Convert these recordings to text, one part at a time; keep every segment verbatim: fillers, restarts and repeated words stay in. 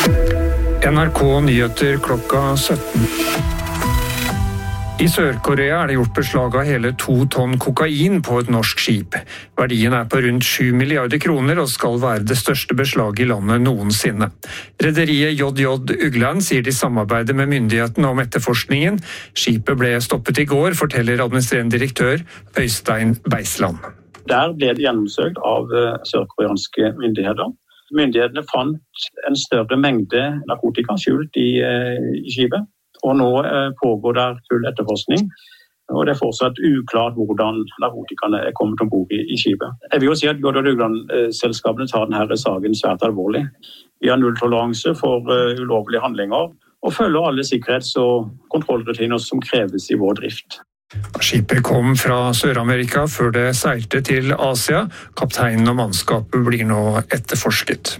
N R K Nyheter klokka sytten. I Sør-Korea er det gjort beslag av hele to tonn kokain på et norsk skip. Verdien er på rundt sju milliarder kroner og skal være det største beslaget i landet noensinne. Rederiet J J Ugland sier de samarbeider med myndighetene om etterforskningen. Skipet ble stoppet i går, forteller administrerende direktør Øystein Beisland. Der ble det gjennomsøkt av sørkoreanske myndigheter. Myndighetene fant en større mengde narkotika skjult i, i skipet. Og nå pågår der full etterforskning, og det er fortsatt uklart hvordan narkotikerne er kommet ombord i, i skipet. Jeg vil jo si at J J Ugland-selskapene tar denne saken svært alvorlig. Vi har nulltoleranse for uh, ulovlige handlinger, og følger alle sikkerhets- og kontrollrutiner som kreves i vår drift. Skipet kom fra Sør-Amerika før det seilte til Asia. Kapteinen og mannskapet blir nå etterforsket.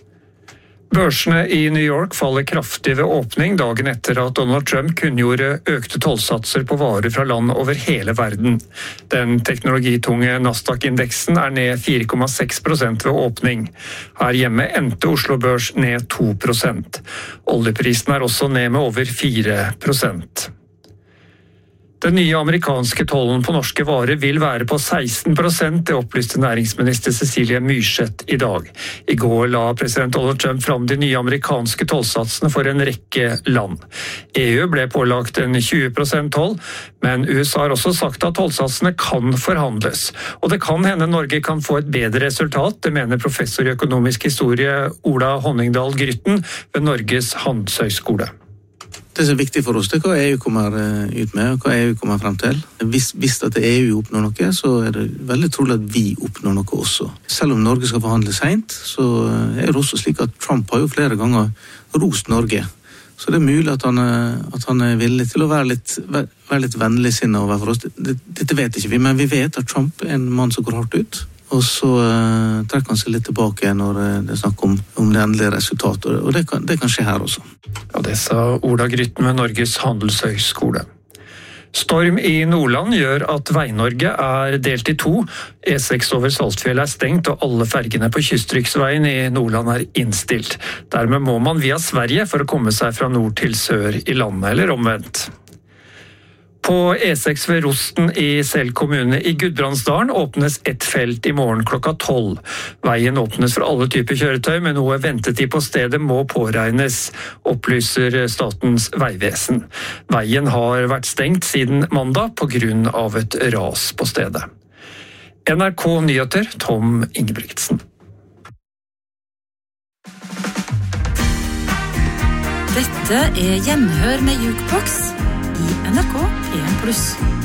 Børsene i New York faller kraftig ved åpning dagen etter at Donald Trump kunngjorde økte tollsatser på varer fra land over hele verden. Den teknologitunge Nasdaq-indeksen er ned fire komma seks prosent ved åpning. Her hjemme endte Oslo Børs ned to prosent. Oljeprisen er også ned med over fire prosent. Den nye amerikanske tollen på norske varer vil være på seksten prosent, det opplyste næringsminister Cecilie Myrseth i dag. I går la president Donald Trump fram de nye amerikanske tollsatsene for en rekke land. E U ble pålagt en tjue prosent toll, men U S A har også sagt at tollsatsene kan forhandles. Og det kan hende Norge kan få et bedre resultat, det mener professor i økonomisk historie Ola Honningdal Grytten ved Norges handelshøyskole. Det som er viktig for oss, det er hva E U kommer ut med, og hva E U kommer frem til. Hvis, hvis at E U oppnår noe, så er det veldig trolig at vi oppnår noe også. Selv om Norge skal forhandle sent, så er det også slik at Trump har jo flere ganger rost Norge. Så det er mulig at han, at han er villig til å være litt, være litt vennlig sinnet overfor oss. Dette vet ikke vi, men vi vet at Trump er en mann som går hardt ut. Og så uh, trekker han seg litt tilbake når det er snakk om, om det endelige resultatet, og det kan, det kan skje her også. Ja, det sa Ola Grytten ved Norges handelshøyskole. Storm i Nordland gjør at Vei-Norge er delt i to. E seks over Saltfjell er stengt, og alle fergene på Kystriksveien i Nordland er innstilt. Dermed må man via Sverige for å komme seg fra nord til sør i landet, eller omvendt. På E seks ved Rosten i Sel kommune i Gudbrandsdalen åpnes ett felt i morgen klokka tolv. Veien åpnes for alle typer kjøretøy, men noe ventetid på stedet må påregnes, opplyser Statens vegvesen. Veien har vært stengt siden mandag på grunn av et ras på stedet. N R K Nyheter, Tom Ingebrigtsen. Dette er Gjenhør med Jukebox i N R K P en pluss.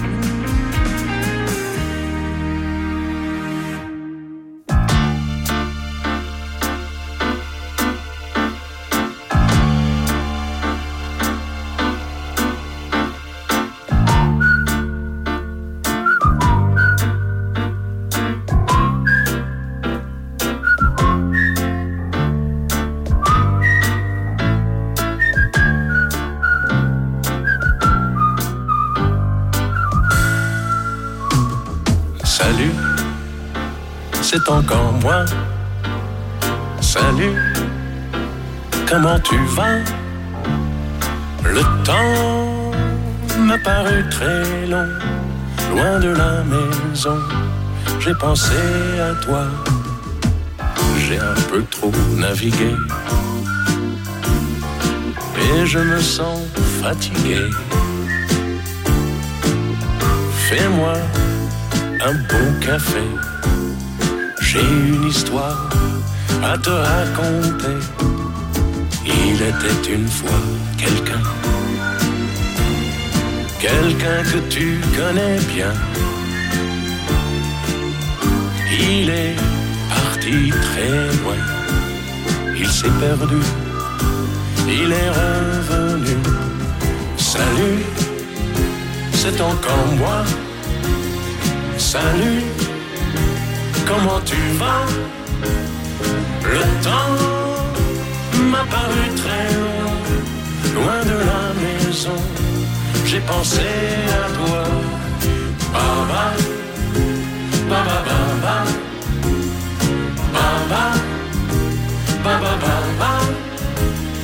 Salut, c'est encore moi. Salut, comment tu vas? Le temps m'a paru très long, loin de la maison. J'ai pensé à toi, j'ai un peu trop navigué et je me sens fatigué. Fais-moi un bon café, j'ai une histoire à te raconter. Il était une fois quelqu'un, quelqu'un que tu connais bien. Il est parti très loin, il s'est perdu, il est revenu. Salut, c'est encore moi. Salut, comment tu vas? Le temps m'a paru très long, loin de la maison. J'ai pensé à toi. Baba, baba, baba, baba, baba, baba,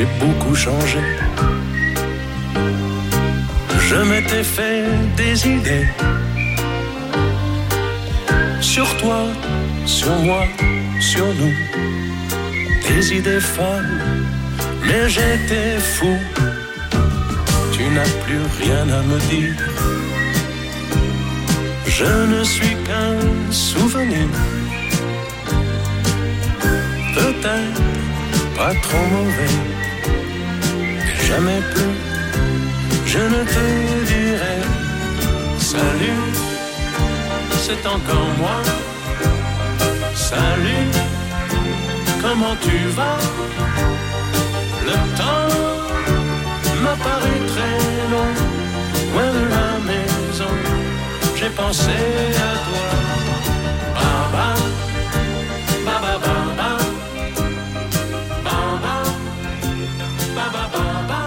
j'ai beaucoup changé. Je m'étais fait des idées sur toi, sur moi, sur nous. Des idées folles, mais j'étais fou. Tu n'as plus rien à me dire. Je ne suis qu'un souvenir. Peut-être pas trop mauvais. Et jamais plus je ne te dirai salut, c'est encore moi. Salut, comment tu vas? Le temps m'a paru très long. Loin de la maison, j'ai pensé à toi. Baba, baba, baba, baba, baba, baba.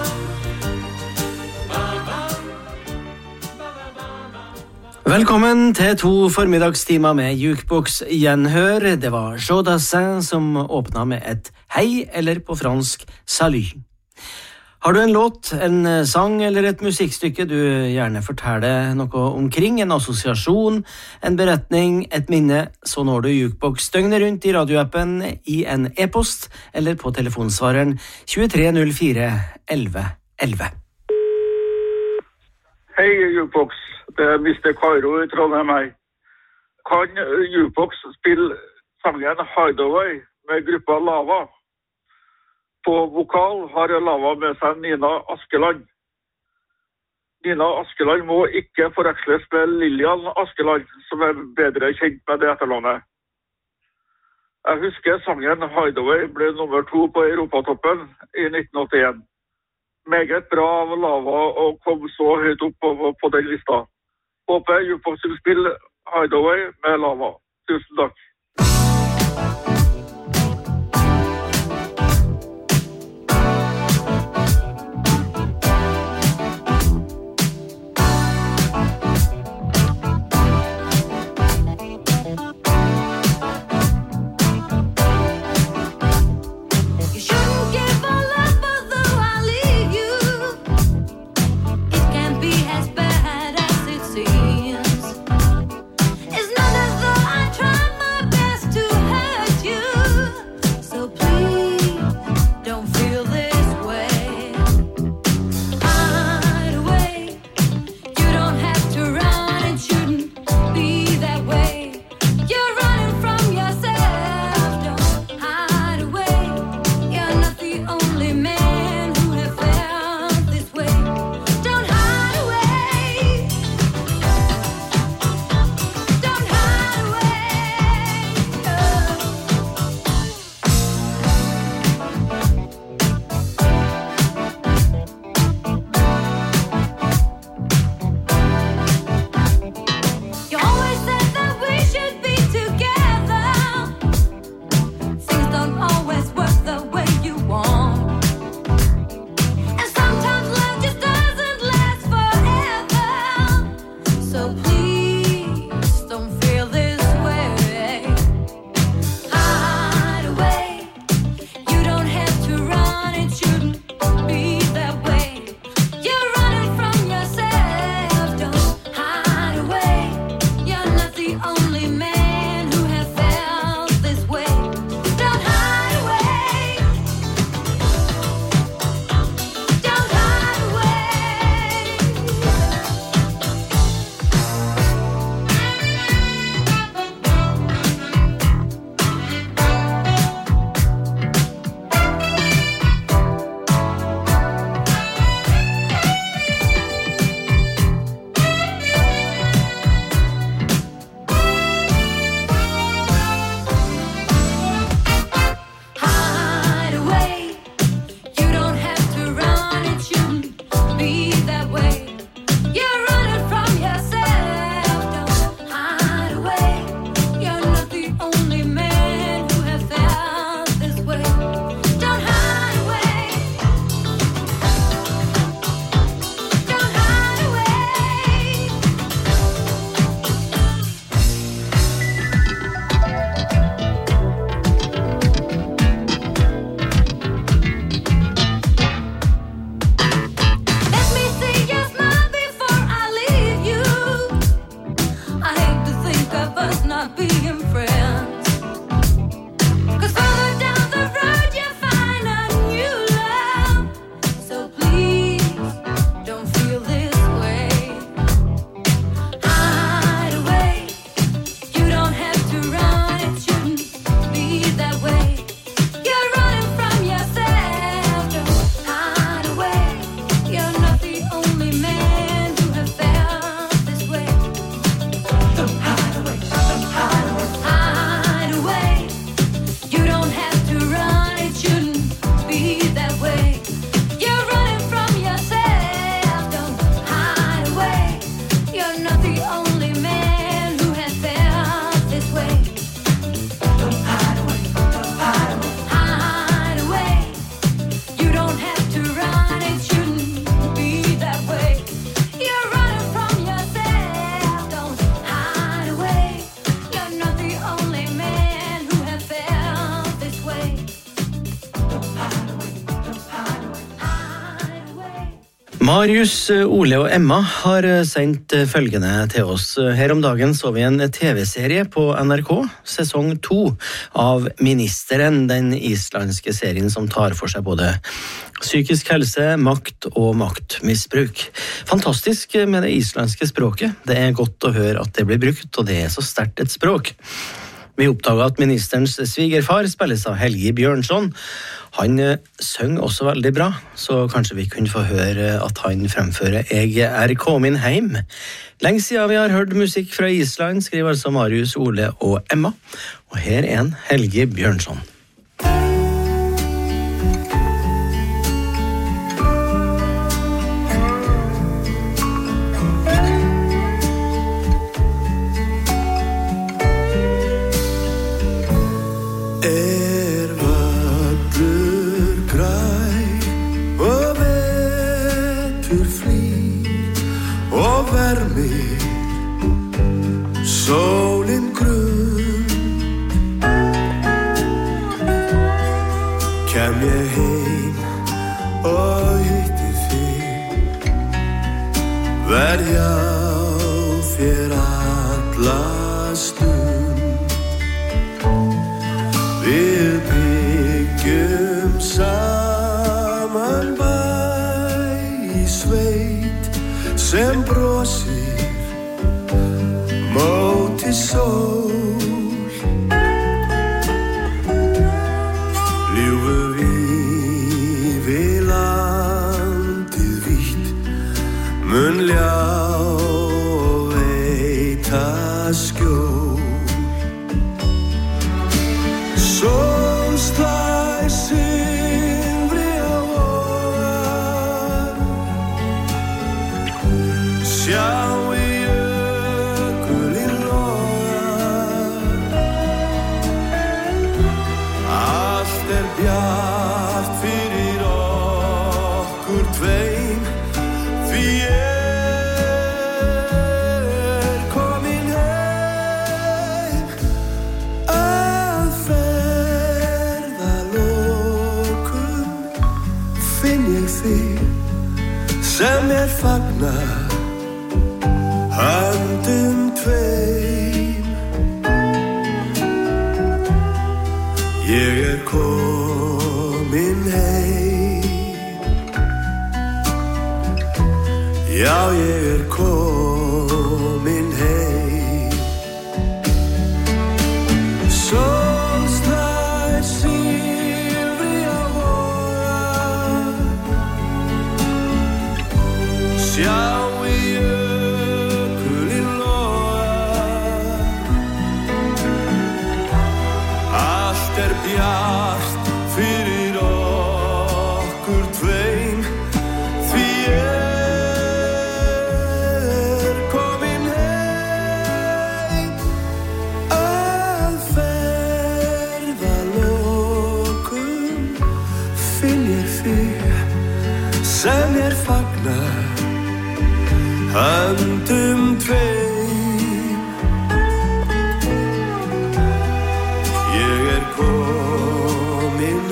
Velkommen til to formiddagstimer med Jukebox Gjenhør. Det var Jean Dassin som åpnet med et hei, eller på fransk salut. Har du en låt, en sang eller et musikkstykke du gjerne forteller noe omkring, en assosiasjon, en beretning, et minne, så når du Jukebox døgnet rundt i radioappen, i en e-post eller på telefonsvareren tjuetre null fire elleve elleve. Hei Jukebox, det er mister Kairo i Trondheim her. Kan Jukebox spille sangen Hideaway med gruppa Lava? På vokal har Lava med seg Nina Askeland. Nina Askeland må ikke forveksles med Lillian Askeland, som er bedre kjent med det etternavnet. Jeg husker sangen Hideaway ble nummer to på Europatoppen i nitten åttien. Meget bra av Lava og kom så høyt opp på, på den lista. Håper Jukebox vil spille Hideaway med Lava. Tusen takk. Marius, Ole og Emma har sendt følgende til oss. Her om dagen så vi en tv-serie på N R K, sesong to av Ministeren, den islandske serien som tar for seg både psykisk helse, makt og maktmisbruk. Fantastisk med det islandske språket. Det er godt å høre at det blir brukt, og det er så sterkt et språk. Vi oppdaget at ministerens svigerfar spilles av Helgi Bjørnson. Han synger også veldig bra, så kanskje vi kunne få høre at han fremfører «Jeg er kommet heim». Lenge siden vi har hørt musikk fra Island, skriver altså Marius, Ole og Emma. Og her er en Helgi Bjørnson. Sólin grunn Kem ég heim og hitti þig Verð hjá þér alla stund Við byggjum saman bæ í sveit sem brosir móti sól Ljúfu við við landið vítt mun ljá veita skjól Sól slær silfri á vogar Sjá bjart fyrir okkur tveim Því ég er komin heim Að ferðalokum finn ég þig sem er fagnar höndum tveim Ég er komin heim Já, ég er komin heim Sól slær silfri á vogar Sjá í jökulinn loga Allt er bjart fyrir okkur tveim Því ég er komin heim Að ferðalokum finn ég þig sem er fagnar höndum tveim Ég er komin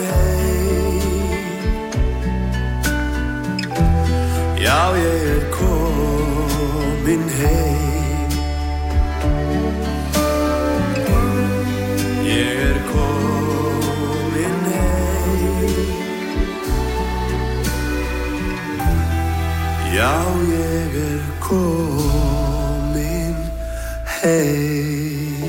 Já, ég er komin heim Ég er komin heim Já, ég er komin heim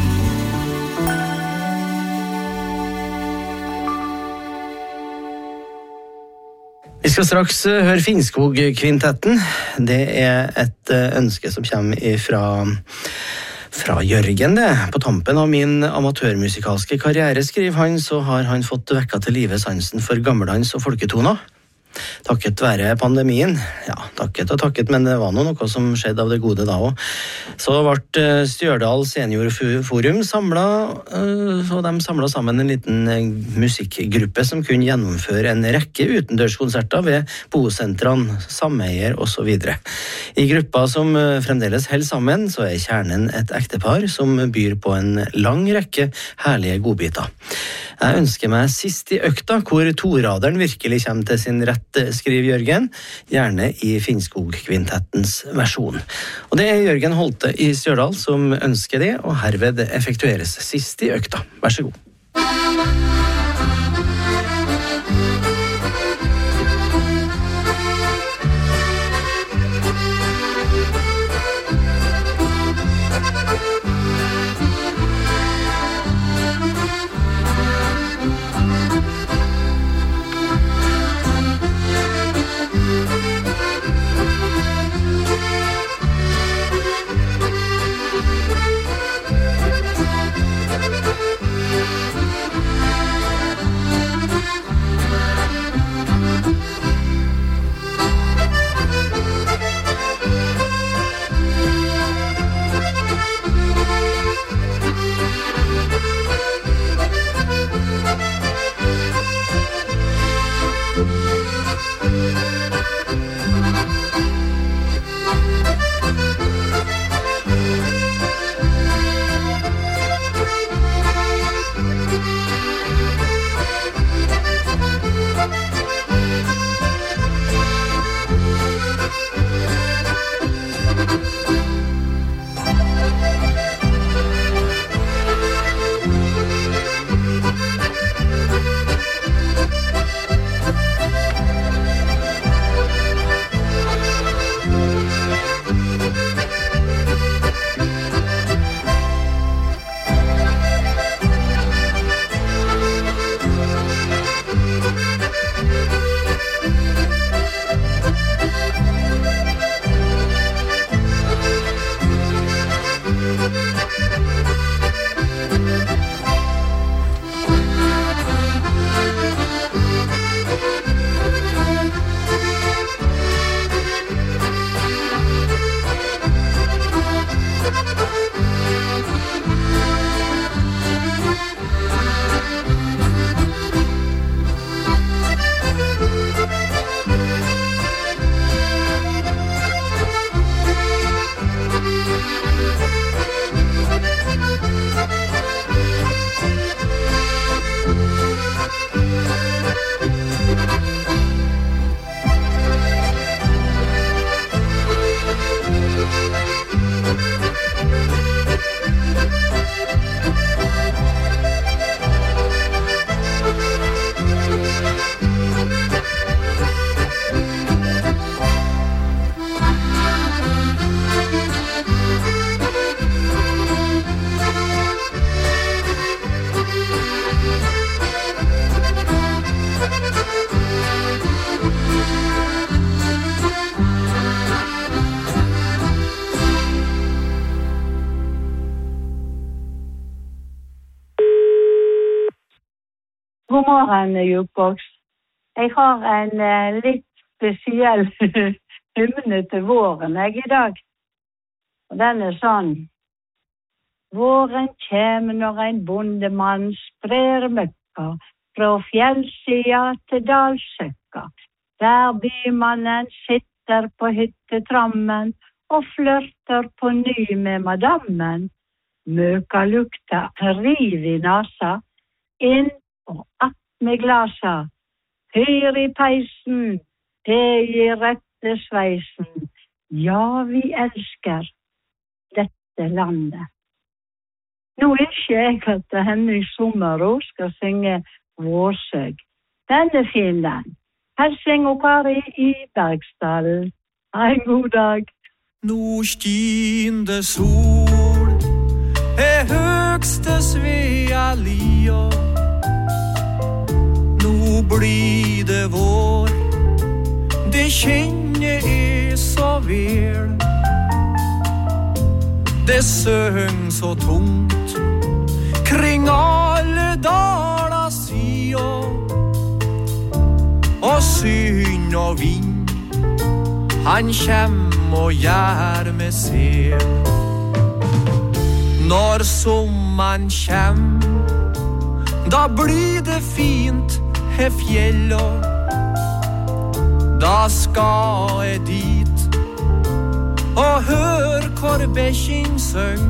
Vi skal straks høre Finnskog-kvintetten. Det er et ønske som kommer fra, fra Jørgen. Det. På tampen av min amatørmusikalske karriere, skriver han, så har han fått vekka til live sansen for gammeldans og folketoner. Takket være pandemien. Ja, takket og takket, men det var noe som skjedde av det gode da også. Så ble Stjørdal Seniorforum samlet, så de samlet sammen en liten musikkgruppe som kunne gjennomføre en rekke utendørskonserter ved bosentrene, sameier og så videre. I gruppa som fremdeles holder sammen, så er kjernen et ektepar som byr på en lang rekke herlige godbiter. Jeg ønsker meg sist i økta, hvor toraderen virkelig kommer til sin rette skriver Jørgen, gjerne i Finnskog-kvintettens versjon. Og det er Jørgen Holte i Stjørdal som ønsker det, og herved effektueres sist i økta. Vær så god. God morgen, Jukebox. Jeg har en uh, litt spesiell hymne til våren jeg, i dag. Og den er sånn. Våren kommer når en bondemann sprer møkka fra fjellsida til dalsøkka. Der bymannen sitter på hyttetrammen og flørter på ny med madammen. Møka lukta riv i nasa, inn og att med glasa. Fyr i peisen, det gir rette sveisen. Ja, vi elsker dette landet. Nå er ikke jeg at Henning Sommerå skal synge Vårsøg. Den er fin, den. Helsing og Kari i Bergsdalen. Ha en god dag. Nå skinte sol, er høgste Svea lia. Nå blir det vår, det kjenner jeg så vel. Det søng så tungt kring alle daler sida, og synd og vind han kjem og gjør med sel. Når sommeren kjem, da blir det fint her fjella. Da skal jeg dit og hør hvor bekken søng,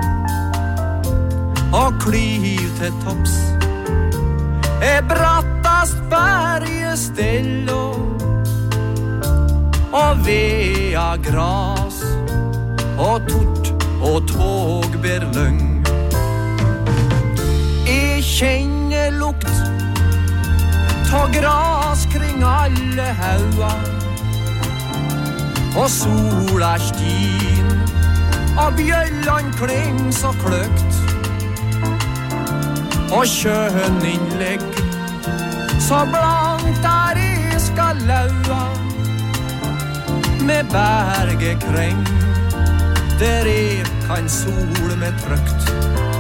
og kliv til topps er bratta fast bergestello og vea gras og tort og tågberløng. Jeg kjenner lukt ta gras kring alle haua og sola stin og bjøllan kling så kløkt og kjønninnlegg så blankt der I skal laua med bergekreng der jeg kan sole med trøkt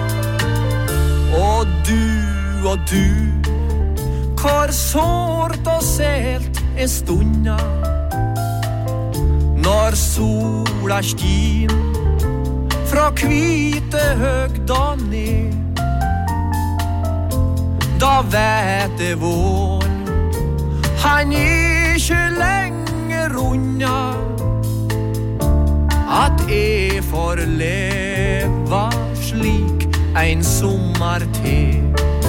og du og du hvor sårt og selt er stunda når sola stin fra kvite høgda ned da vet jeg vår han ikke lenger unna at jeg får leva slik en sommer til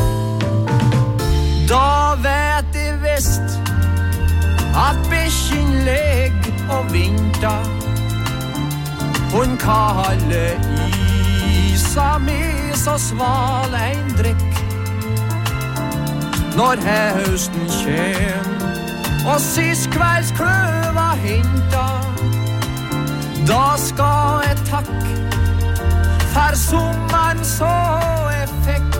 da vet jeg vest at beskjen legg og vinta hun kalle isa med så sval en drikk når høsten kjem og sist kvelds kløva hinta da skal jeg takk for sommeren så jeg fikk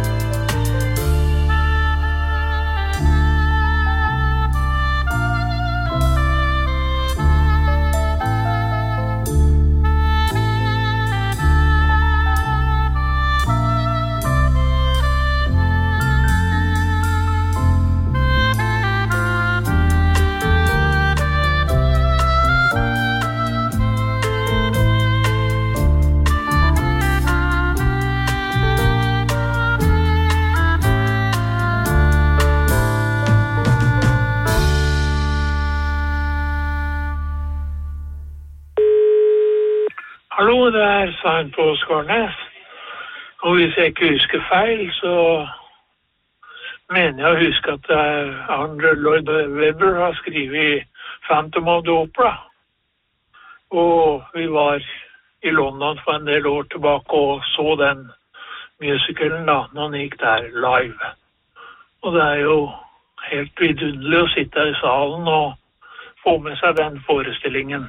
Hallo, det er Svein på Skarnes. Og hvis jeg ikke husker feil, så mener jeg å huske at Andrew Lloyd Webber har skrivet Phantom of the Opera. Og vi var I London for en del år tilbake og så den musicalen da, når han gikk der live. Og det er jo helt vidunderlig å sitte I salen og få med seg den forestillingen.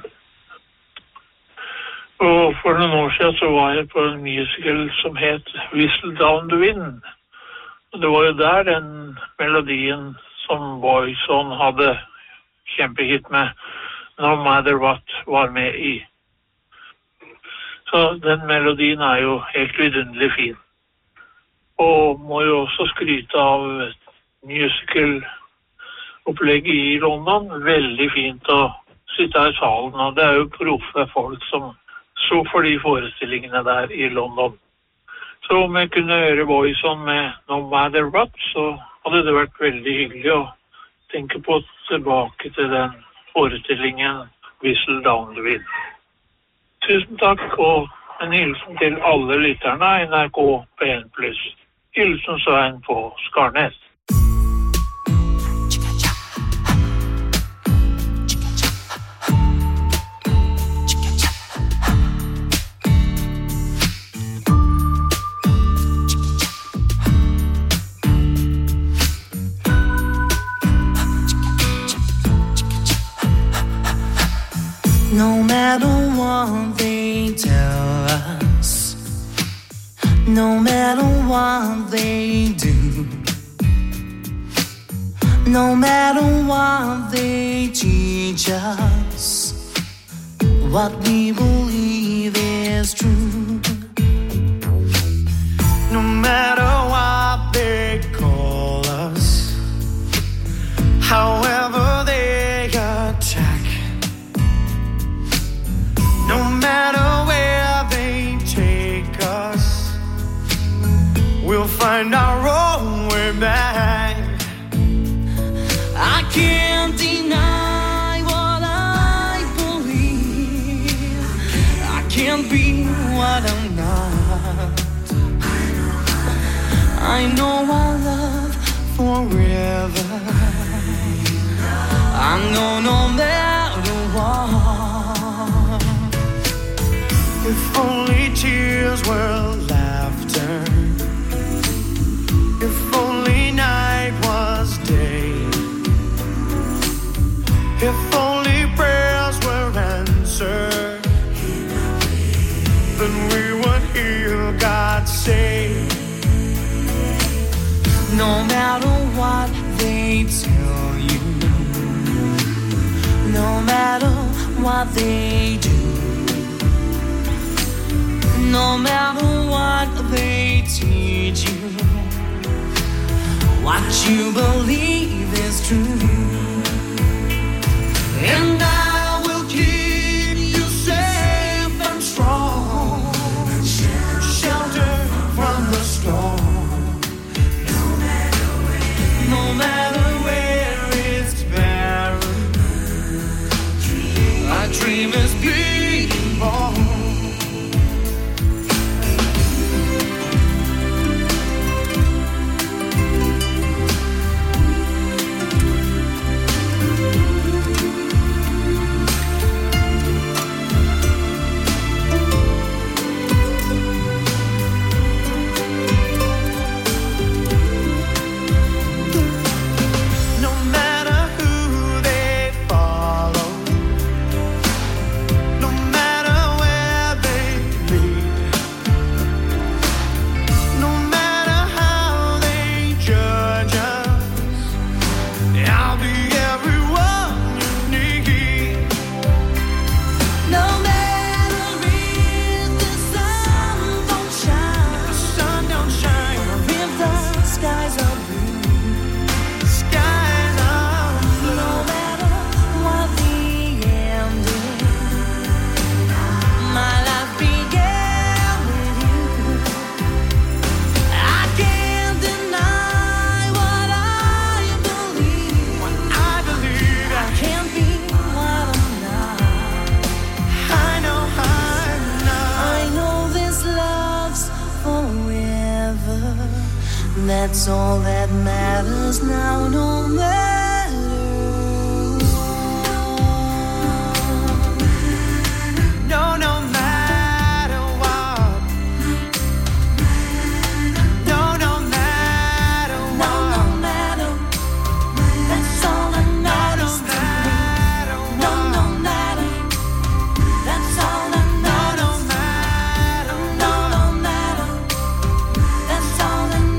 Og for noen år siden så var jeg på en musical som het Whistle Down the Wind. Og det var jo der den melodien som Boyzone hadde kjempehit med No Matter What var med I. Så den melodien er jo helt vidunderlig fin. Og må jo også skryte av musical opplegget I London. Veldig fint å sitte I salen, og det er jo proffe folk som så for de forestillingene der I London. Så om jeg kunne høre Boyzone med No Matter What, så hadde det vært veldig hyggelig å tenke på tilbake til den forestillingen Whistle Down the Wind. Tusen takk, og en hilsen til alle lytterne av N R K P en pluss. Hilsen Svein på Skarnes. No matter what they tell us, no matter what they do, no matter what they teach us, what we believe is true. No matter what they call us, however they attack, no matter where they take us, we'll find our own way back. I can't deny what I believe. I can't be what I'm not. I know our love forever. I know no matter what, if only tears were laughter, if only night was day, if only prayers were answered, then we would hear God say, no matter what they tell you, no matter what they do, no matter what they teach you, what you believe is true. And I will keep you safe and strong, shelter from the storm. No matter where it's barren, a dream is being born. That's all that matters now, no matter what. No, no matter what. No, no matter what. No, no matter. That's all that matters to me. No, no matter. That's all that matters. No, no matter. No, no matter. That's all that matters.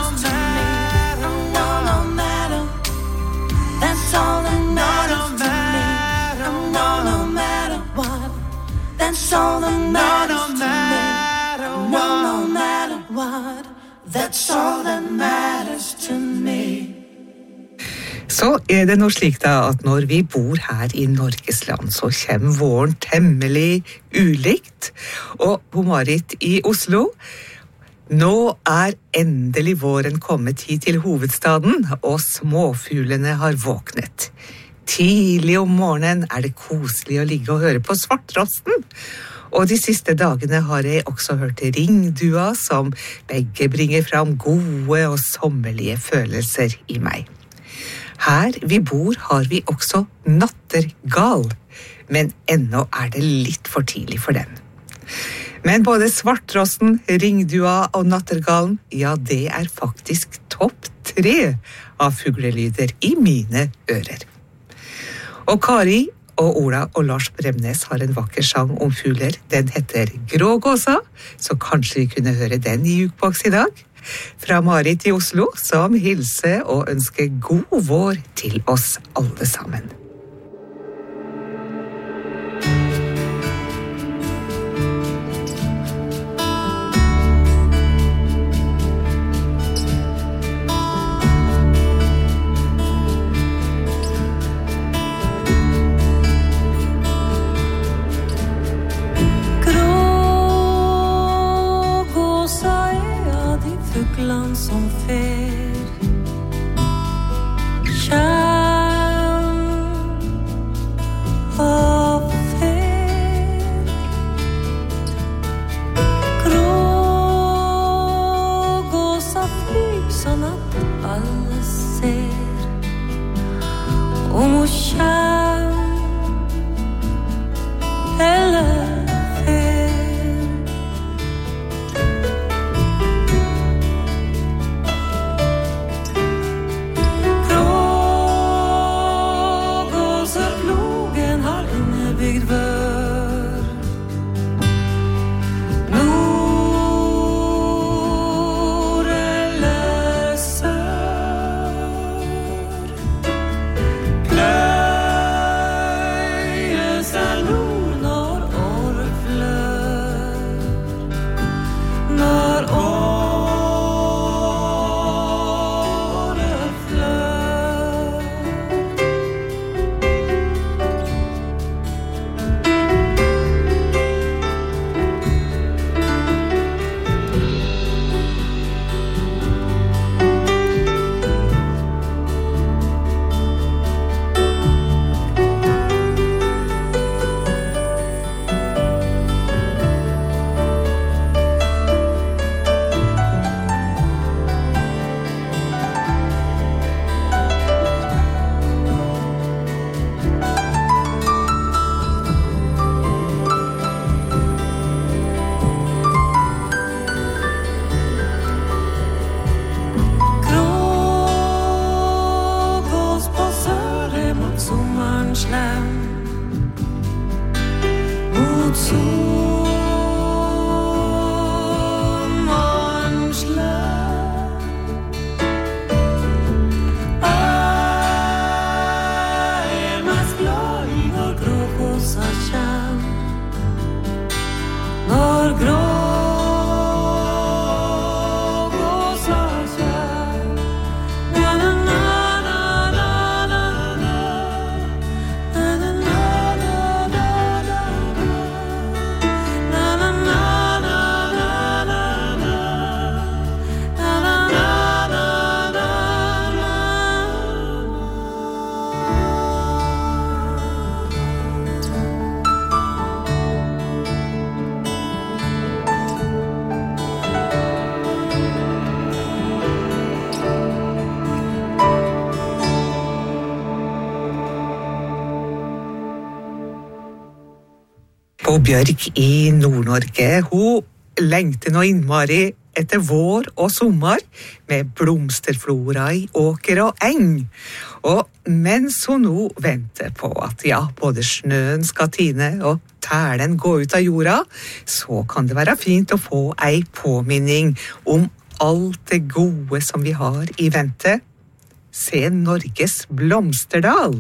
That's all that matters to me. No, no matter what. That's all that matters to me. Så er det noe slik da at når vi bor her i Norges land, så kommer våren temmelig ulikt. Og Marit i Oslo, nå er endelig våren kommet hit til hovedstaden, og småfuglene har våknet. Tidlig om morgenen er det koselig å ligge og høre på svartrosten. Og de siste dagene har jeg også hørt ringdua, som begge bringer fram gode og sommerlige følelser i meg. Her vi bor har vi også nattergal, men ennå er det litt for tidlig for den. Men både svartrosten, ringdua og nattergalen, ja, det er faktisk topp tre av fuglelyder i mine ører. Og Kari og Ola og Lars Bremnes har en vakker sang om fugler. Den heter Grågåsa, så kanskje vi kunne høre den i Jukebox i dag. Fra Marit i Oslo, som hilser og ønsker god vår til oss alle sammen. Land som fer kjærn og fer Grågåsa flyg sånn at alle På Bjørk i Nord-Norge, hun lengter nå innmari etter vår og sommer, med blomsterflora i åker og eng. Og mens hun nå venter på at ja, både snøen skal tine og tælen gå ut av jorda, så kan det være fint å få ei påminning om alt det gode som vi har i vente. Se Norges blomsterdal!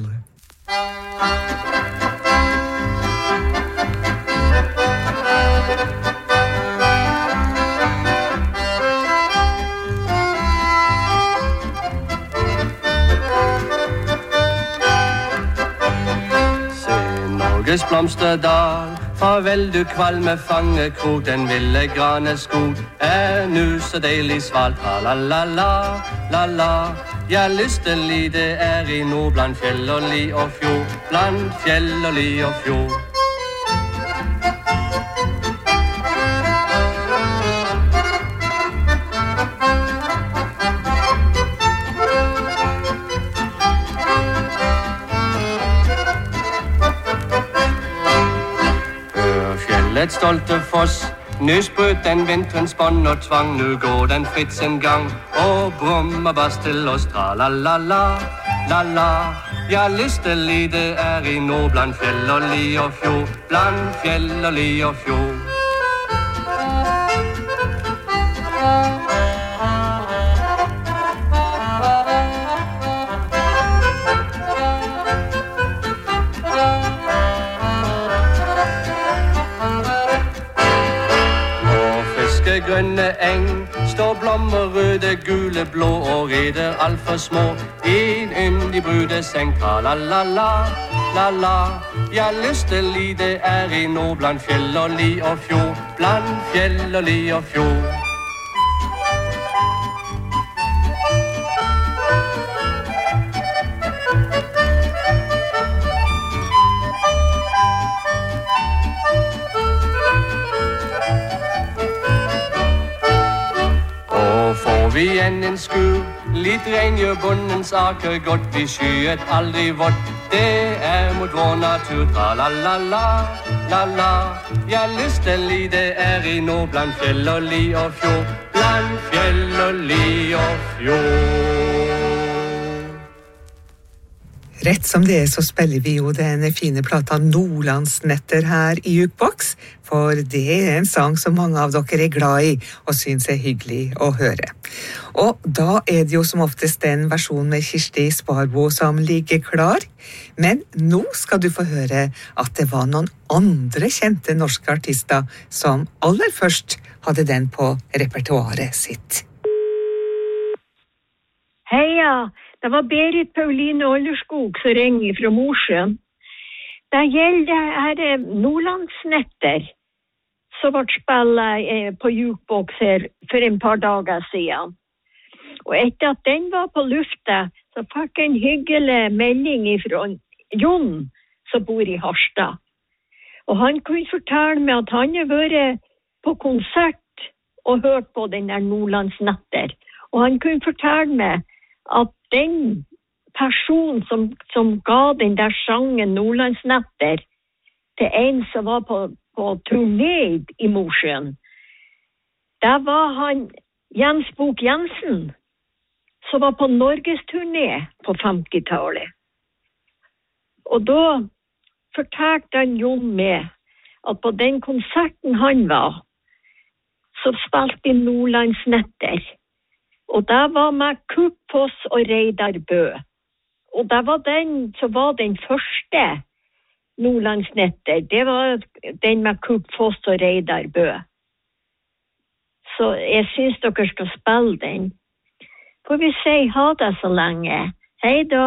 Norges blomsterdal, farvel du kvalme fangekrok, den ville graneskog er nu så deilig svalt. La la la, la la, ja lystelig det er i nord, blant fjell og li og fjord, blant fjell og li og fjord. Et stolte foss, nysbrøt den vinterens bånd og tvang, nu går den fritt sin gang, og brummer bass til oss, tra la la la, la la, ja lystelig det er i nord, blant fjell og li og fjord, blant fjell og li og fjord. Grønne eng, står blommer røde, gule, blå og reder alt for små i en yndig brudeseng. Tra la la la, la la, ja lystelig det er i nord, blant fjell og li og fjord, blant fjell og li og fjord. Vi enn en skur, litt regn gjør bondens aker godt, vi skyet aldri vått, det er mot vår natur. Tra la la la, la la, ja lystelig det er i nord, blant fjell og li og fjord, blant fjell og li og fjord. Rett som det er så spiller vi jo denne fine plata Nordlandsnetter her i Jukebox, for det er en sang som mange av dere er glad i og synes er hyggelig å høre. Og da er det jo som oftest den versjonen med Kirsti Sparbo som ligger klar, men nå skal du få høre at det var noen andre kjente norske artister som aller først hadde den på repertoaret sitt. Heia! Det var Berit Pauline Olderskog som ringer fra Mosjøen. Det gjelder her Nordlandsnetter, som ble spillet på Jukebox her for en par dager siden. Og etter at den var på lufta, så fikk jeg en hyggelig melding fra Jon, som bor i Harstad. Og han kunne fortelle meg at han har vært på konsert og hørt på den der Nordlandsnetter. Og han kunne fortelle meg at den personen som, som ga den der sangen Nordlandsnetter til en som var på, på turné i Mosjøen, det var han Jens Bok Jensen, som var på Norges turné på femtitallet. Og da fortalte han Jon med at på den konserten han var, så spilte de Nordlandsnetter. Og det var med Kurt Foss og Reidar Bø. Og det var den som var den første Nordlandsnetter. Det var den med Kurt Foss og Reidar Bø. Så jeg synes dere skal spille den. Får vi si ha det så lenge. Hei da!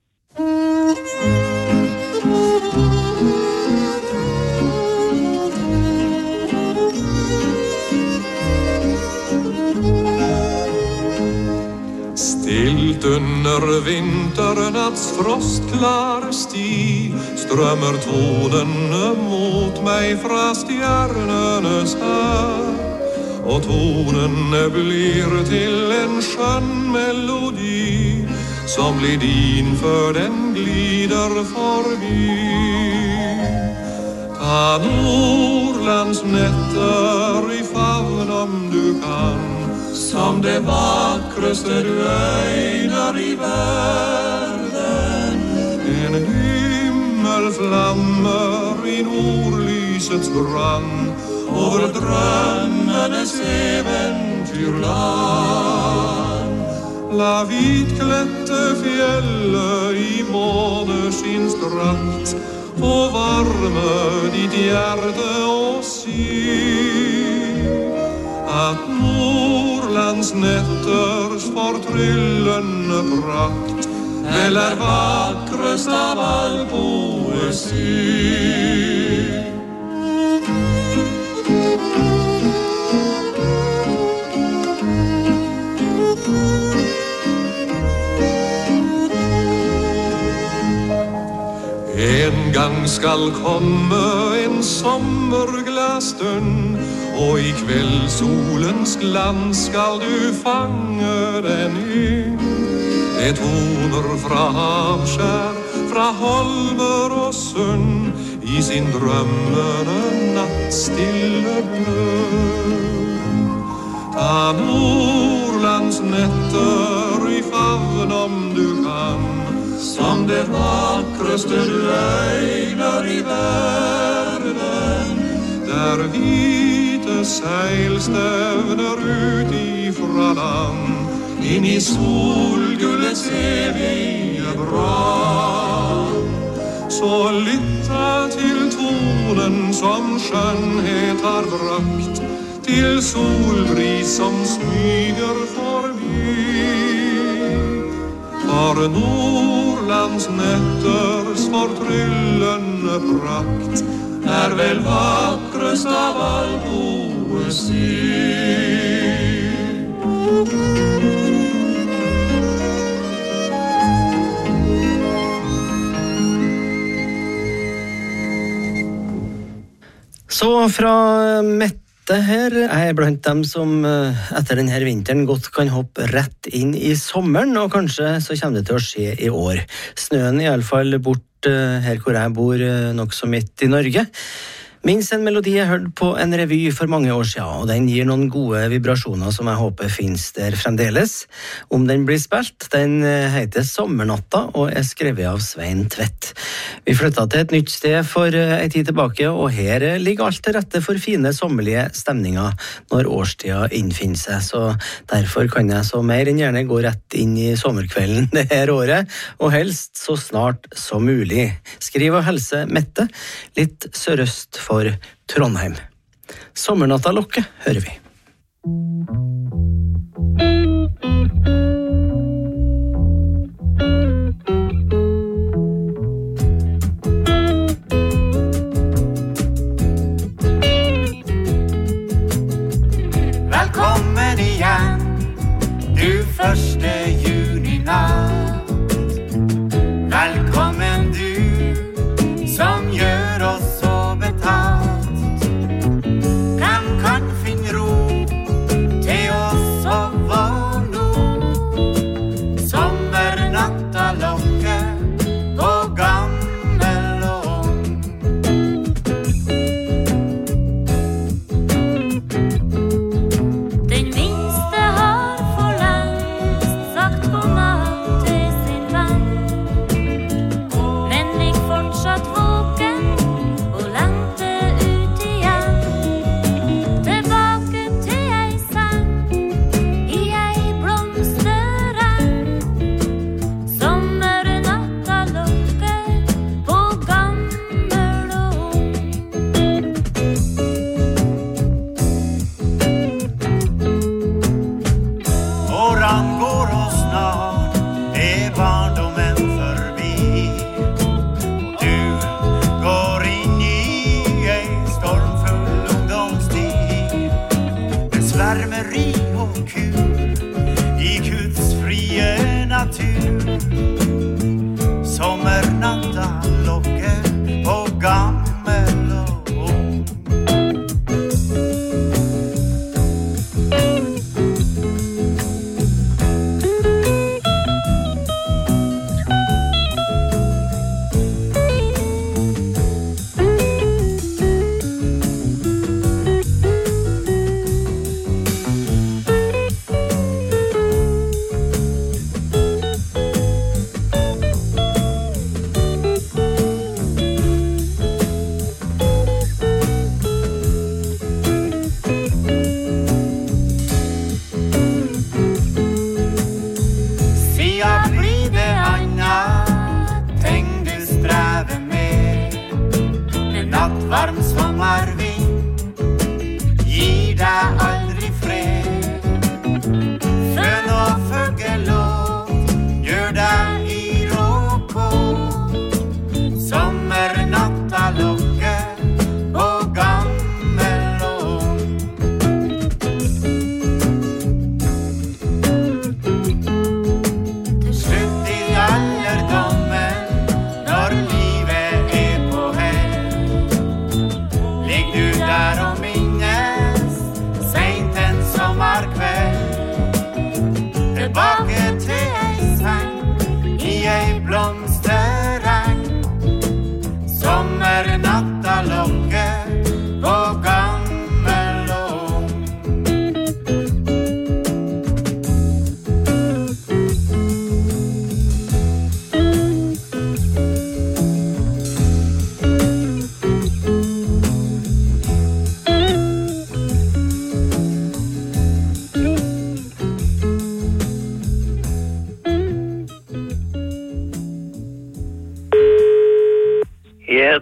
Stilt under vinternatts frostklare sti strømmer tonene mot meg fra stjernenes hær, og tonene blir til en skjønn melodi som blir din før den glider forbi. Ta Nordlands nätter i favn om du kan, som det vakreste du øyner i verden. En himmel flammer i nordlysets brann, over drømmenes eventyrland. La hvitklette fjellet i måneskinnsdrakt og varme ditt hjerte og si at Nordlands netters fortryllende prakt vel er vakrest av all poesi. En gang skal komme en sommerglasstund, og i kveldsolens glans skal du fange den inn. Det toner fra havskjær, fra holmer og sund, i sin drømmende nattstille blø. Ta Nordlands netter i favn om du kan, som det vakreste du øyner i verden, der hvite seil stevner ut ifra land, inn i solgullets evige brann. Så lytta til tonen som skjønnhet har brakt, til solbris som smyger forbi. For Nordlands netters fortryllende prakt er vel vakrest av all poesi. Så fra Mette her er blant dem som etter denne vinteren godt kan hoppe rett inn i sommeren, og kanskje så kommer det til å skje i år. Snøen i alle fall bort her hvor jeg bor, nok så midt i Norge. Minns en melodi jeg hørte på en revy for mange år siden, og den gir noen gode vibrasjoner som jeg håper finnes der fremdeles. Om den blir spilt, den heter Sommernatta og er skrevet av Svein Tvedt. Vi flyttet til et nytt sted for en tid tilbake, og her ligger alt til rette for fine sommerlige stemninger når årstida innfinner seg, så derfor kan jeg så mer enn gjerne gå rett inn i sommerkvelden det her året, og helst så snart som mulig. Skriv og helse Mette, litt sørøst for Trondheim. Sommernatta lokke hører vi. Velkommen igjen, du første juni-natt. Velkommen du, som gjør oss så betatt. Hvem kan finne ro til oss og vår nå? Sommernatta lokker på gammel og ung. Den minste har for lengst sagt god natt til sin venn, men jeg fortsatt våken og lengter ut igjen, tilbake til ei seng i ei blomstereng. Sommernatta lokker på gammel og ung. Åran går og snart er barndommen forbi, og du går inn i ei stormfull ungdomstid, med svermeri og kur i Guds frie natur. Sommernatta lokker på gammel og ung.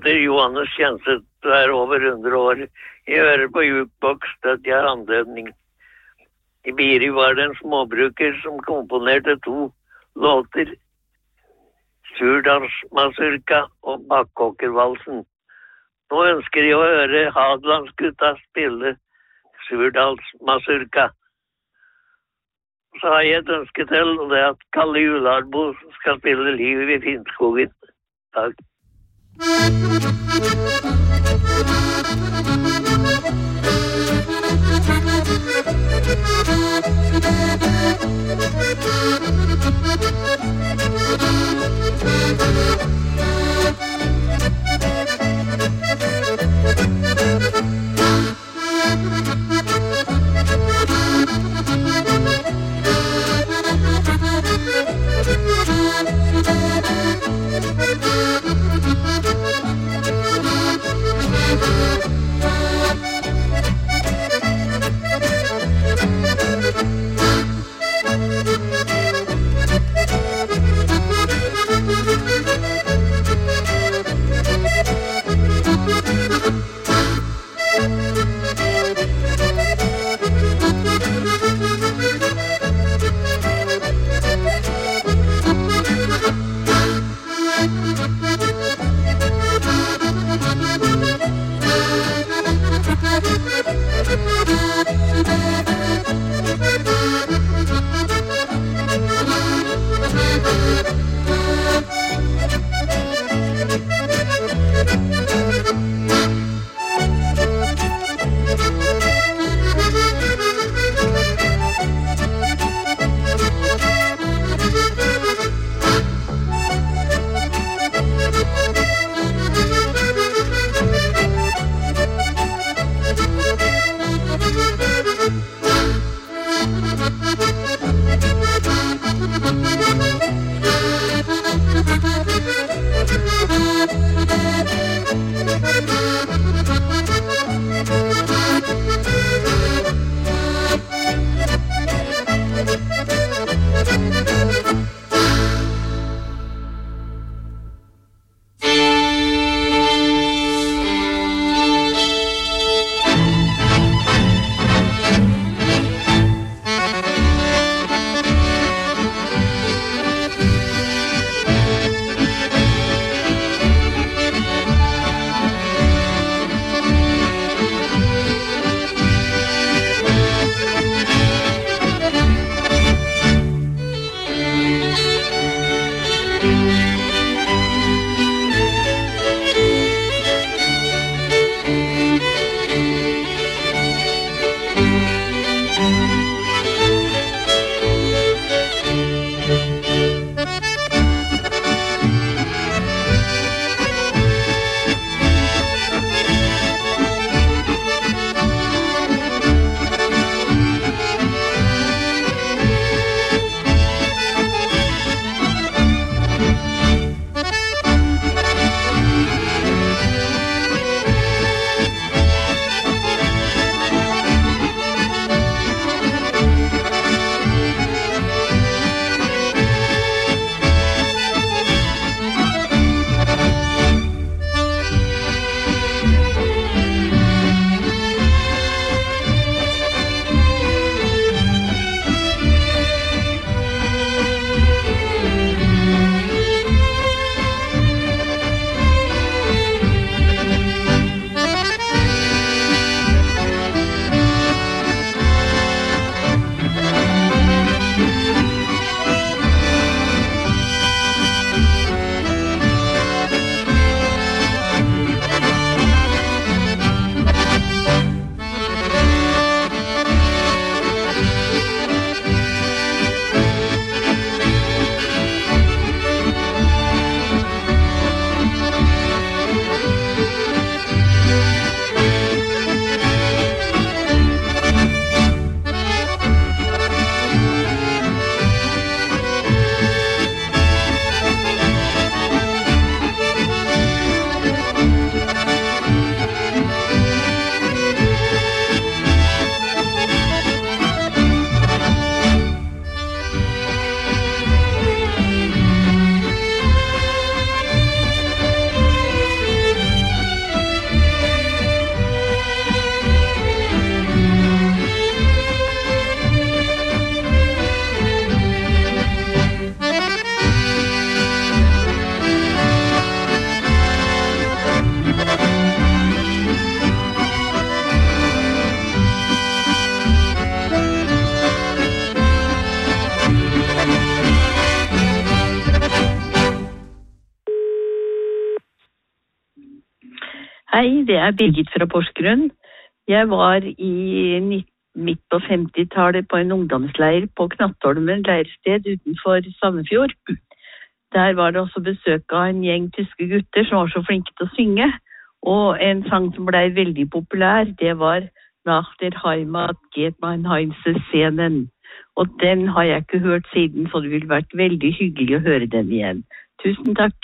heter Johannes Kjenseth og er over hundre år. Jeg hører på Jukebox at jeg har anledning. I Biri var det en småbruker som komponerte to låter. Surdalsmasurka og Bakkåkervalsen. Nå ønsker jeg å høre Hadelandsgutta spille Surdalsmasurka. Så har jeg et ønske til, og det er at Kalle Jularbo skal spille Liv i Finnskogen. Takk. Hei, det er Birgit fra Porsgrunn. Jeg var i nitt- midt på femtitallet på en ungdomsleir på Knattholmen leirsted utenfor Sandefjord. Der var det også besøk av en gjeng tyske gutter som var så flinke til å synge. Og en sang som ble veldig populær, det var Nach der Heimat geht mein Heimse Scenen. Og den har jeg ikke hørt siden, så det ville vært veldig hyggelig å høre den igjen. Tusen takk.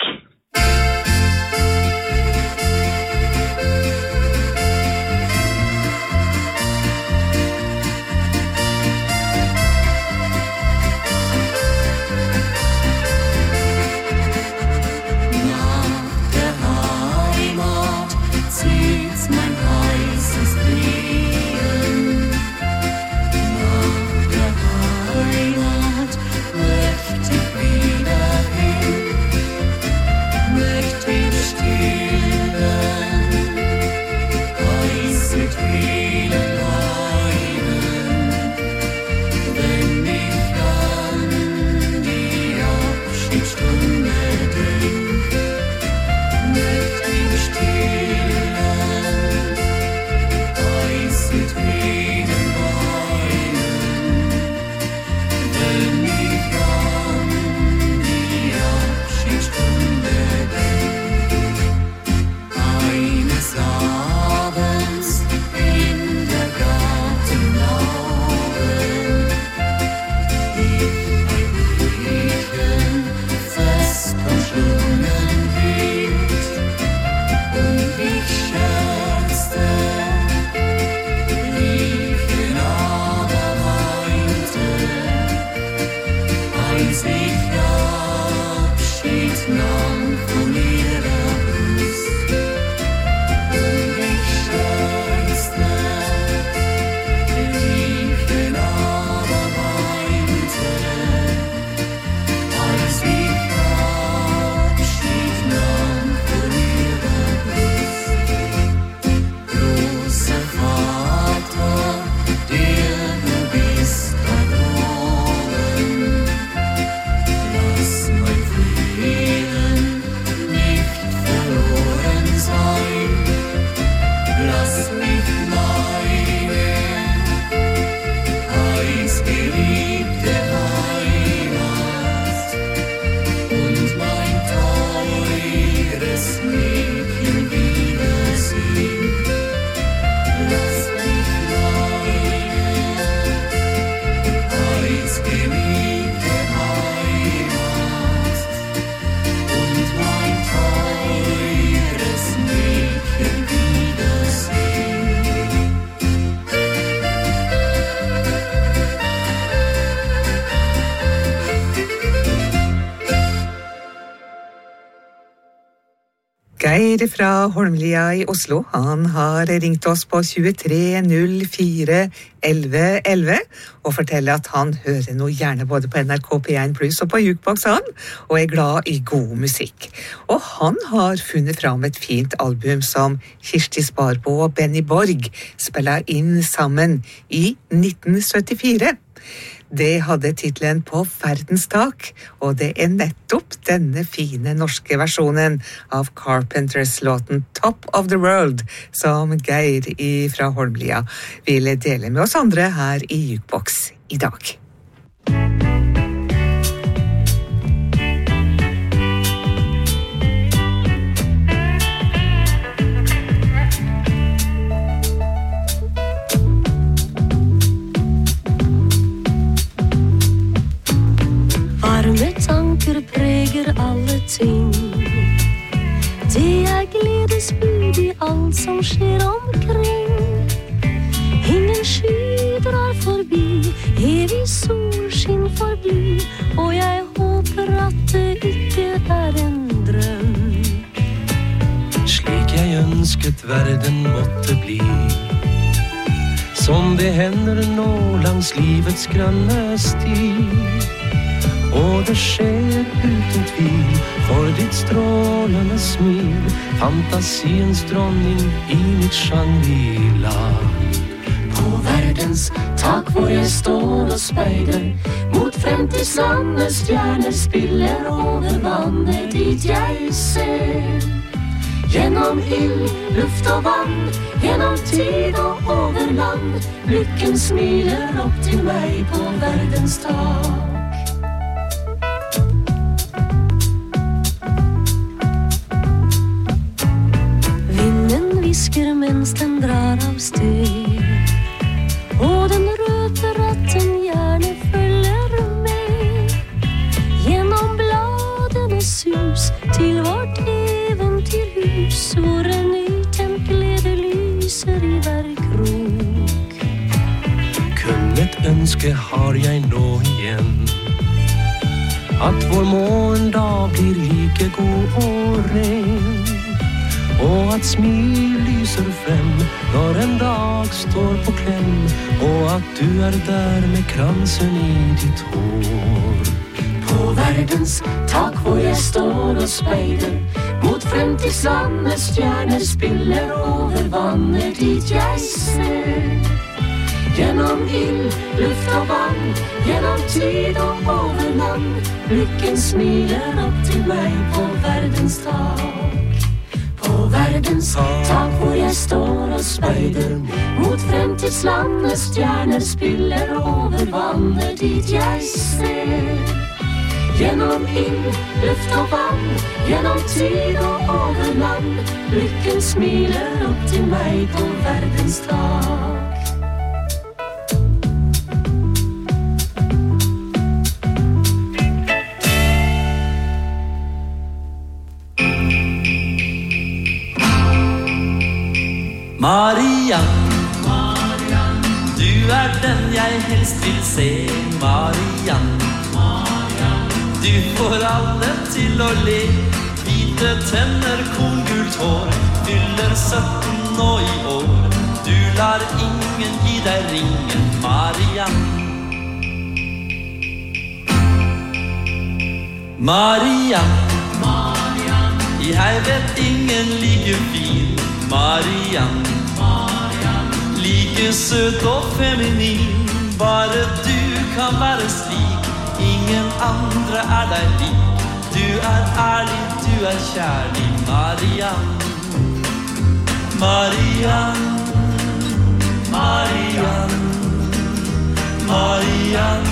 Geir fra Holmlia i Oslo, han har ringt oss på tjuetre null fire elleve elleve og forteller at han hører noe gjerne både på N R K P én pluss og på Jukebox han, og er glad i god musikk. Og han har funnet fram et fint album som Kirsti Sparbo og Benny Borg spiller inn sammen i nitten syttifire. Det hadde titlen På verdenstak, og det er nettopp denne fine norske versjonen av Carpenters låten Top of the World som Geir fra Holmlia ville dele med oss andre her i Jukebox i dag. Varme tanker preger alle ting. Det er gledesbud i alt som skjer omkring. Ingen sky drar forbi, evig solskinn forbli, og jeg håper at det ikke er en drøm. Slik jeg ønsket verden måtte bli, som det hender nå langs livets grønne sti. Og det skjer uten tvil, for ditt strålende smil, fantasiens dronning i mitt Shangri-La. På verdens tak hvor jeg står og speider, mot fremtidslandet stjerner spiller over vannet dit jeg ser. Genom ild, luft och vann, genom tid och over land. Lykken smiler upp till mig på världens tak. Vinden visker mens den drar av sted, och den røper at den gjerne følger med. Genom bladenes sus til vårt eventyrhus, hvor en nytent glede lyser i hver krok. Kun et ønske har jeg nå igjen, at vår morgendag blir like god og ren, og at smil lyser frem når en dag står på klem, og at du er der med kransen i ditt hår. På verdens tak hvor jeg står og speider, mot fremtidslandet stjerner spiller over vannet dit jeg ser. Genom ild, luft og vann, genom tid og over land, lykken smiler opp til meg på verdens tak. På verdens tak hvor jeg står og speider, mot fremtidslandet stjerner spiller over vannet dit jeg ser. Genom ild, luft og vann, genom tid og over land, lykken smiler opp til meg på verdens tak. Mariann, Mariann, du er den jeg helst vil se. Mariann, Mariann, du får alle til å le. Hvite tenner, korngult hår, fyller sytten nå i år. Du lar ingen gi deg ringen, Mariann. Mariann, Mariann, jeg vet ingen like fin. Mariann, Mariann, like søt og feminin. Bare du kan være slik, ingen andre er deg lik. Du er ærlig, du er kjærlig, Mariann. Mariann, Mariann, Mariann.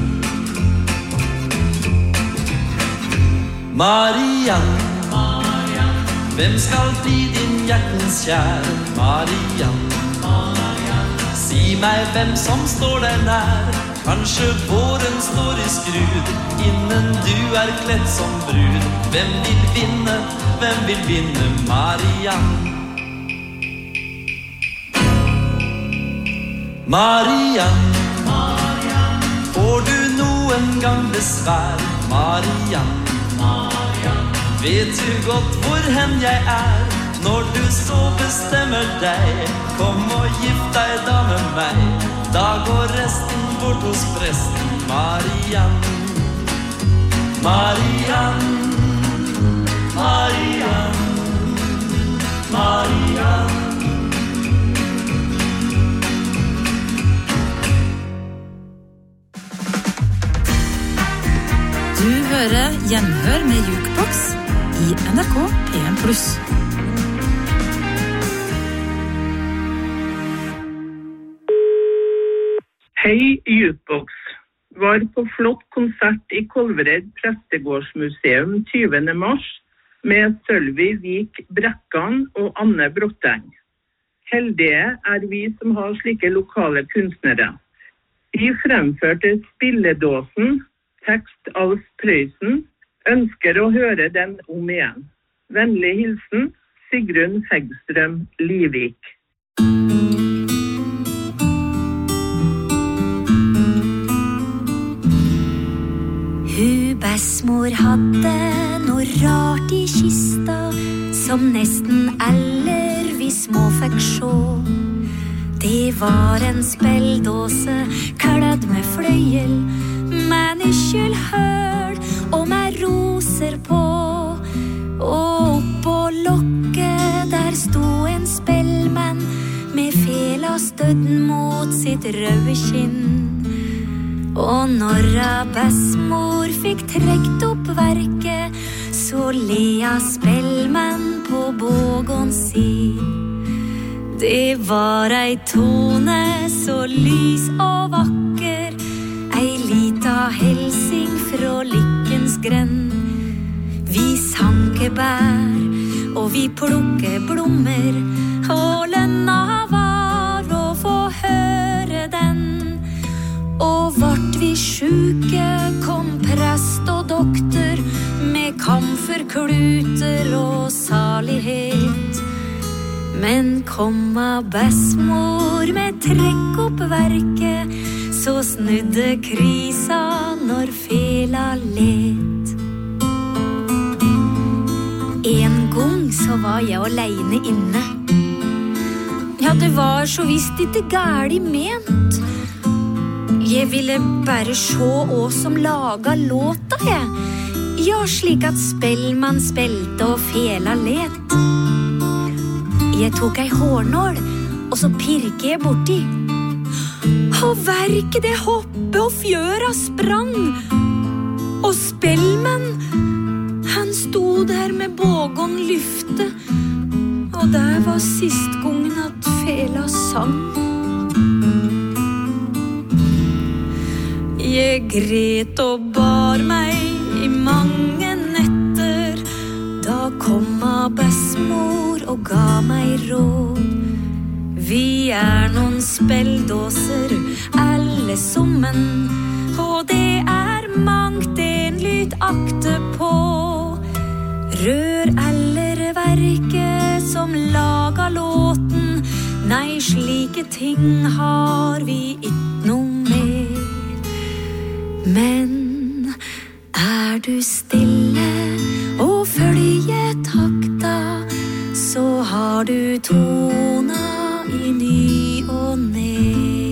Mariann, hvem skal bli din hjertens kjær? Mariann, Mariann, si meg hvem som står deg nær. Kanskje våren står i skrud, innen du er kledd som brud. Hvem vil vinne, hvem vil vinne, Mariann? Mariann, Mariann, får du noen gang besvær? Mariann, Mariann, vet du godt hvor hen jeg er? Når du så bestemmer deg, kom og gift deg da med meg. Da går resten bort hos presten, Mariann. Mariann, Mariann, Mariann. Du hører Gjenhør med Jukebox i N R K P en pluss. Hei, Jukebox. Var på flott konsert i Kolvereid Prestegårdsmuseum tyvende mars med Sølvi Vik Brekkan og Anne Brotteng. Heldige er vi som har slike lokale kunstnere. De fremførte Spilledåsen, tekst Alf Prøysen, ønsker å høre den om igjen. Vennlig hilsen, Sigrun Hegstrøm Livik. Hun besmor hadde noe rart i kista, som nesten aller vi små fikk sjå. Det var en spelldåse kledd med fløyel, med nykkelhøl og med roser på. Og oppå lokket der sto en spellmann med fela stødden mot sitt røde kinn. Og når besmor fikk trekt opp verket, så lea spellmann på bågon si. Det var ei tone så lys og vakker, ei lita helsing fra lykkens grend. Vi sanke bær, og vi plukke blommer, og lønna var å få høre den. Og vart vi sjuke, kom prest og doktor, med kamferkluter og salighet. Men komma besmor med trekk opp verket, så snudde krisa når fela let. En gang så var jeg alene inne. Ja, det var så visst ikke gærlig ment. Jeg ville bare se hva som laga låta, jeg. Ja, slik at spellmann spilte og fela let. Jeg tok ei hårnål, og så pirke jeg borti. Og verket det hoppe og fjøra sprang. Og spellmann, han sto der med bågon lyfte. Og der var sist gangen at fela sang. Jeg gret og bar meg i mange netter. Da komma besmor og ga meg råd. Vi er noen spelldåser, alle sommen, og det er mangt en lyd akte på. Rør eller verket som laga låten, nei, slike ting har vi ikke noe mer. Men er du stille og følger takta, så har du tona i ny og ned.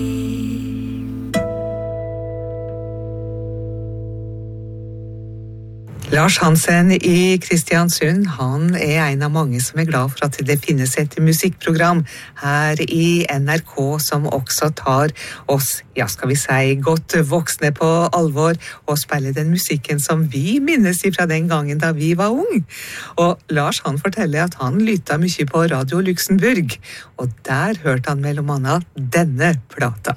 Lars Hansen i Kristiansund, han er en av mange som er glad for at det finnes et musikkprogram her i N R K som også tar oss, ja skal vi si, godt voksne på alvor og spiller den musikken som vi minnes fra den gangen da vi var ung. Og Lars han forteller at han lytta mye på Radio Luxemburg, og der hørte han mellom annet denne plata.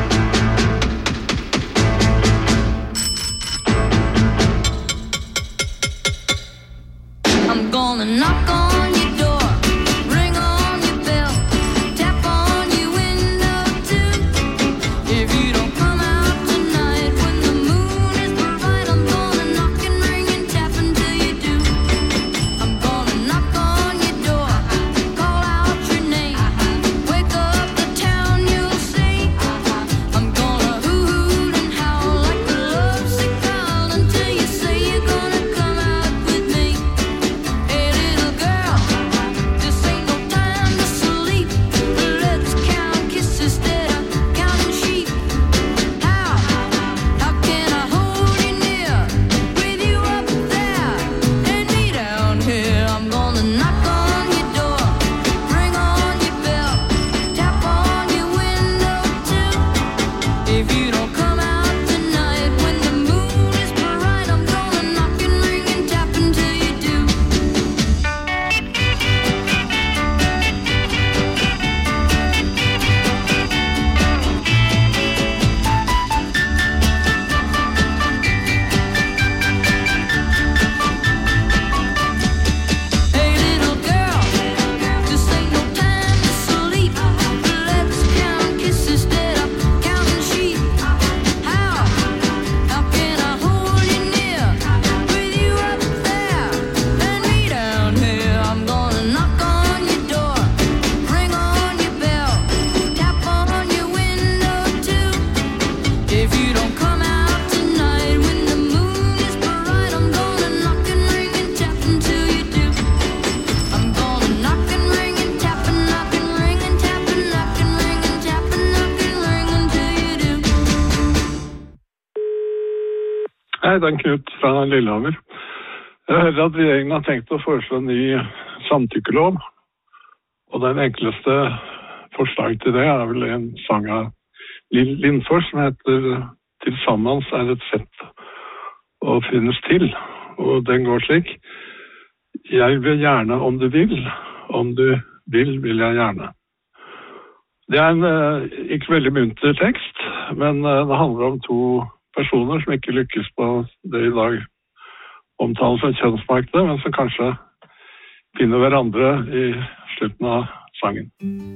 I'm gonna knock on your door, ring on your bell, tap on your window too. If you don't come out tonight when the moon is bright, I'm gonna knock and ring and tap until you do. I'm gonna knock on your door, call out your name, wake up the town, you'll see. I'm gonna hoot and howl like a lovesick child until you say you're gonna come out with me. Hey little girl, this ain't no time to sleep. Let's count kisses instead of counting sheep. How, how can I hold you near, with you up there and me down here? I'm gonna knock on your door, ring on your bell, tap on your window too. If you don't come out tonight when the moon is bright, I'm gonna knock and ring and tap until you do. Hey little girl, this ain't no time to sleep. Let's count kisses instead of counting sheep. How, how can I hold you near, with you up there and me down here? I'm gonna knock on your door, ring on your bell, tap on your window too. If you don't come out tonight when the moon is bright, I'm gonna knock and ring and tap until you do. I'm gonna knock and ring and tap and knock and ring and tap and knock and ring and tap and knock and ring until you do. Hei, det er Knut fra Lillehammer. Jeg hører at regjeringen har tenkt å foreslå en ny samtykkelov, og den enkleste forslag til det er vel en sang av Lill Lindfors som heter «Tilsammans er et sett å finnes til», og den går slik: Jeg vil gjerne om du vil. Om du vil, vil jeg gjerne. Det er en eh, ikke veldig munter tekst, men eh, det handler om to personer som ikke lykkes på det i dag omtales som kjønnsmarkedet, men som kanskje finner hverandre i slutten av sangen.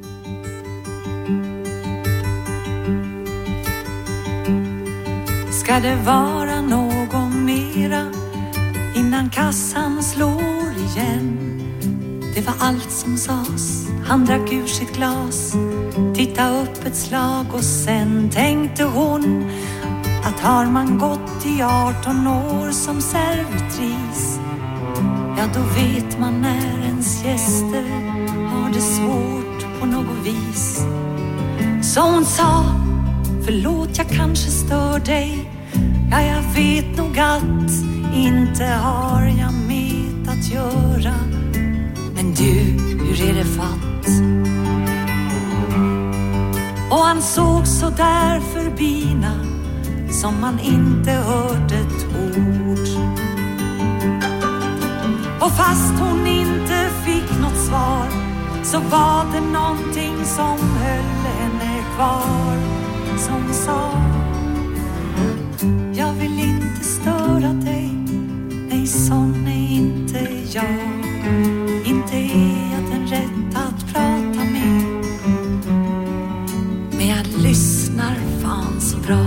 Ska det vara någon mera innan kassan slår igen? Det var allt som sades. Han drack ur sitt glas, titta upp ett slag och sen tänkte hon att har man gått i arton år som servitris, ja då vet man när ens gäster har det svårt på något vis. Så hon sa, förlåt jag kanske stör dig, ja jag vet nog att inte har jag med att göra. Men du, hur är det fatt? Och han såg så där förbina som man inte hörde ett ord. Och fast hon inte fick något svar så var det någonting som höll henne kvar. Som sa, jag vill inte störa dig, nej sån är inte jag. Inte är jag den rätt att prata med, men jag lyssnar fan så bra.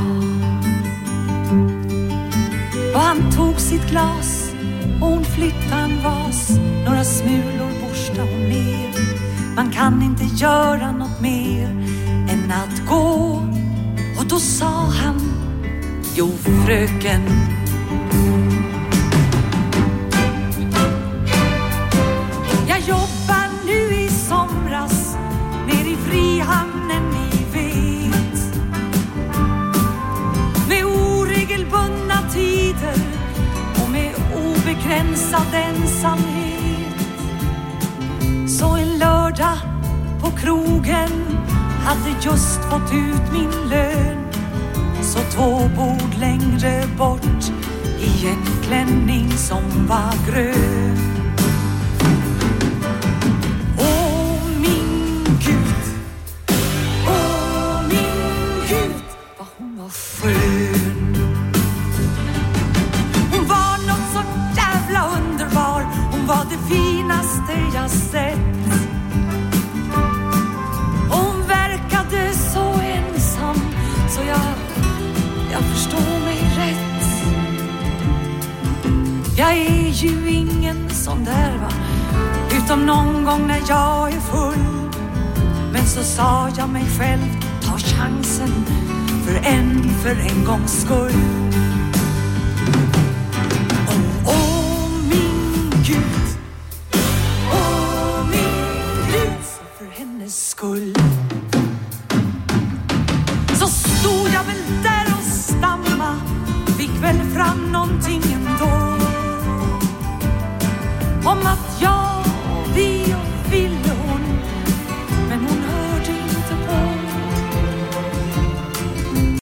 Och han tog sitt glas och hon flyttade en vas, några smulor borstade hon ner. Man kan inte göra något mer än att gå. Och då sa han, jo fröken, jag jobbar nu i somras ner i Frihamnen, ni vet, med oregelbundna tider och med obegränsad ensamhet. Så en lördag på krogen hade just fått ut min lön, så två bord längre bort i en klänning som var grön. Åh min Gud, åh min Gud, vad hon var skön. Hon var något så jävla underbar, hon var det finaste jag sett. Så jag, jag förstår mig rätt. Jag är ju ingen sån där va, utom någon gång när jag är full. Men så sa jag mig själv, ta chansen för en, för en gångs skull. Åh, åh min Gud, åh min Gud, för hennes skull. Stod jag väl där och stamma, fick väl fram någonting ändå om att